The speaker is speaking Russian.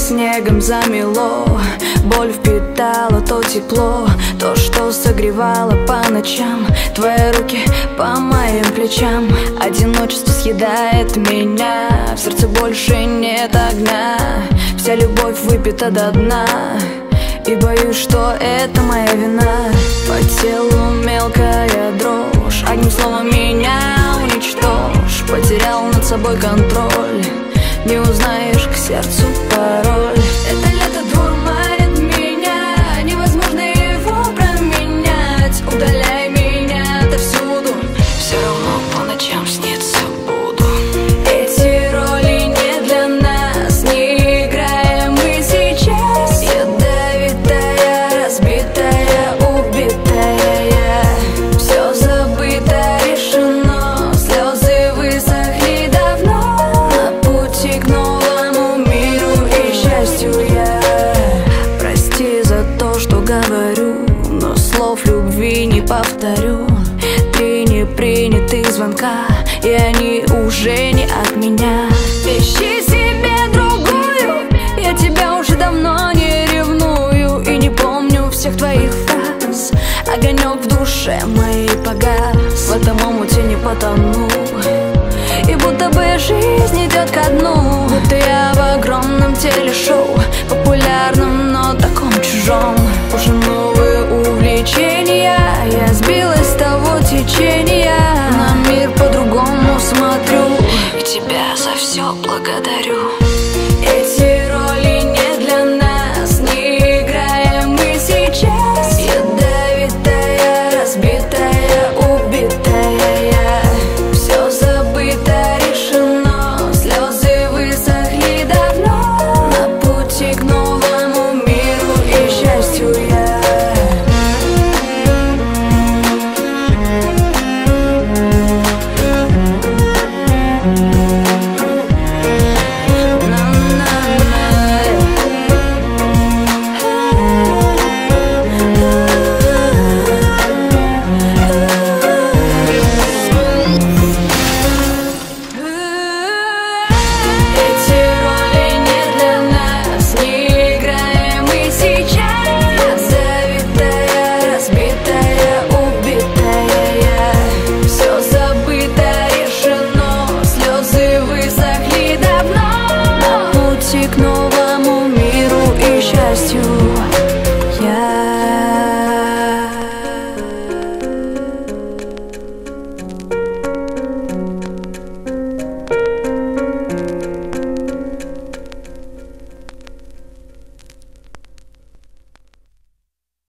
снегом замело. Боль впитала то тепло, то, что согревало по ночам. Твои руки по моим плечам. Одиночество съедает меня, в сердце больше нет огня. Вся любовь выпита до дна, и боюсь, что это моя вина. По телу мелкая дрожь, одним словом меня уничтожь. Потерял над собой контроль, не узнаешь к сердцу пароль. Это лето дурманит меня, невозможно его променять. Удаляй меня отовсюду, все равно по ночам снится буду. Эти роли не для нас, не играем мы сейчас. Ядовитая, разбитая, убитая я. Все забыто, решено, слезы высохли давно. На пути к новому миру и счастью я. Прости за то, что говорю, но слов любви не повторю. Три непринятых звонка, и они уже не от меня. Ищи себе другую, я тебя уже давно не ревную. И не помню всех твоих фраз, огонек в душе моей погас. В этом омуте не потону, и будто бы жизнь идет ко дну. Будто я в огромном телешоу, популярном, но таком чужом. Уже новые увлечения, я сбилась с того течения. На мир по-другому смотрю, и тебя за все благодарю. Эти роли не для нас, не играем мы сейчас. Ядовитая, разбитая, убитая я. Все забыто, решено, слезы высохли давно. На пути к новому миру и счастью я. К новому миру и счастью.